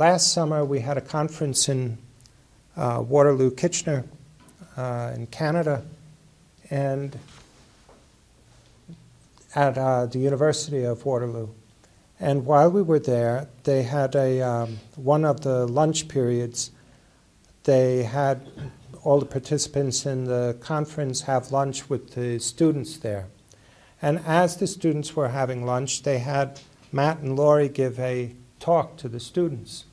last summer we had a conference in Waterloo, Kitchener, in Canada, and at the University of Waterloo. And while we were there, they had one of the lunch periods, they had all the participants in the conference have lunch with the students there. And as the students were having lunch, they had Matt and Laurie give a talk to the students.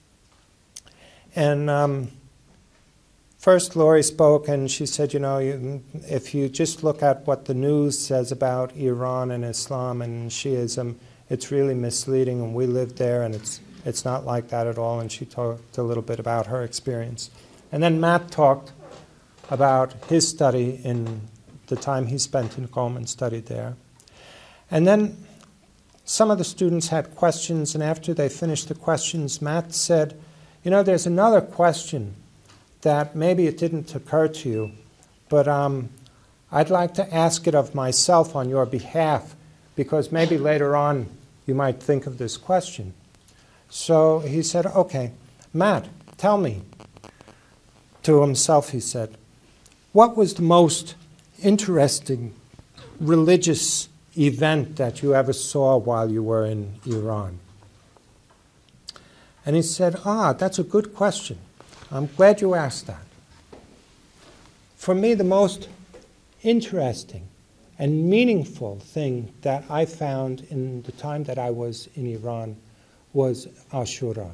And first Laurie spoke and she said, you know, if you just look at what the news says about Iran and Islam and Shiism, it's really misleading, and we lived there and it's not like that at all. And she talked a little bit about her experience. And then Matt talked about his study in the time he spent in Qom and studied there. And then some of the students had questions, and after they finished the questions, Matt said, you know, there's another question that maybe it didn't occur to you, but I'd like to ask it of myself on your behalf, because maybe later on you might think of this question. So he said, okay, Matt, tell me. To himself, he said, what was the most interesting religious event that you ever saw while you were in Iran? And he said, that's a good question. I'm glad you asked that. For me, the most interesting and meaningful thing that I found in the time that I was in Iran was Ashura.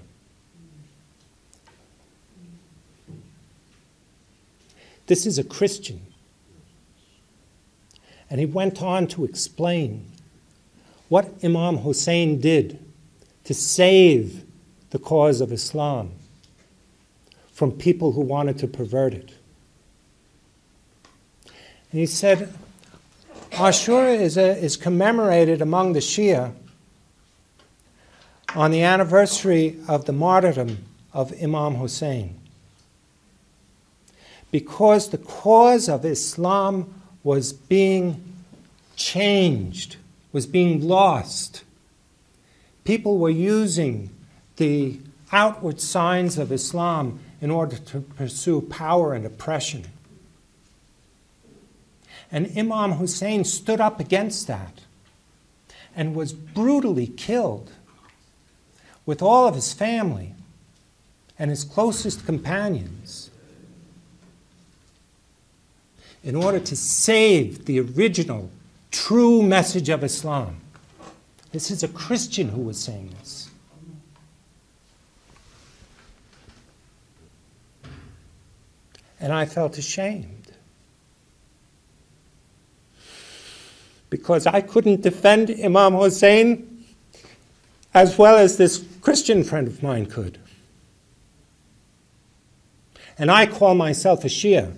This is a Christian. And he went on to explain what Imam Hussein did to save the cause of Islam from people who wanted to pervert it. And he said, Ashura is commemorated among the Shia on the anniversary of the martyrdom of Imam Hussein, because the cause of Islam was being changed, was being lost. People were using the outward signs of Islam in order to pursue power and oppression. And Imam Hussein stood up against that and was brutally killed with all of his family and his closest companions in order to save the original, true message of Islam. This is a Christian who was saying this. And I felt ashamed, because I couldn't defend Imam Hussein as well as this Christian friend of mine could. And I call myself a Shia.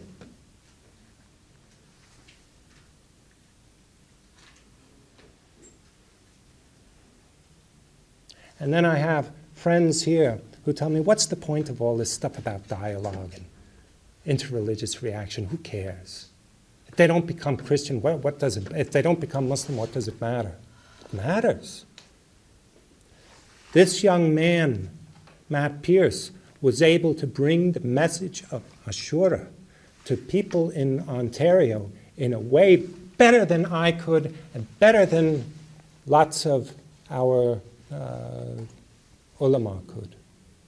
And then I have friends here who tell me, what's the point of all this stuff about dialogue and interreligious reaction? Who cares? If they don't become Christian, what does it, if they don't become Muslim, what does it matter? It matters. This young man, Matt Pierce, was able to bring the message of Ashura to people in Ontario in a way better than I could and better than lots of our ulama could.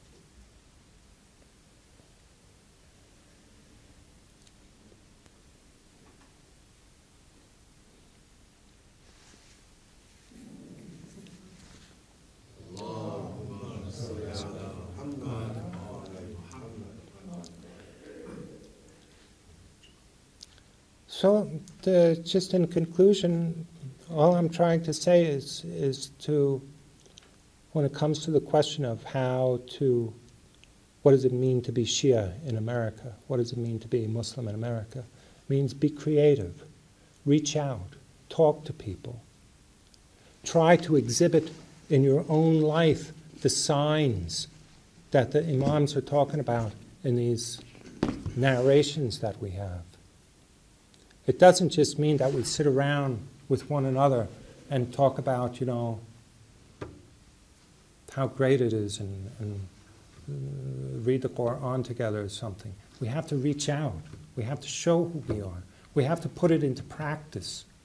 So, just in conclusion, all I'm trying to say is to, when it comes to the question of what does it mean to be Shia in America? What does it mean to be Muslim in America? It means be creative, reach out, talk to people. Try to exhibit in your own life the signs that the imams are talking about in these narrations that we have. It doesn't just mean that we sit around with one another and talk about, how great it is and read the Quran together or something. We have to reach out. We have to show who we are. We have to put it into practice.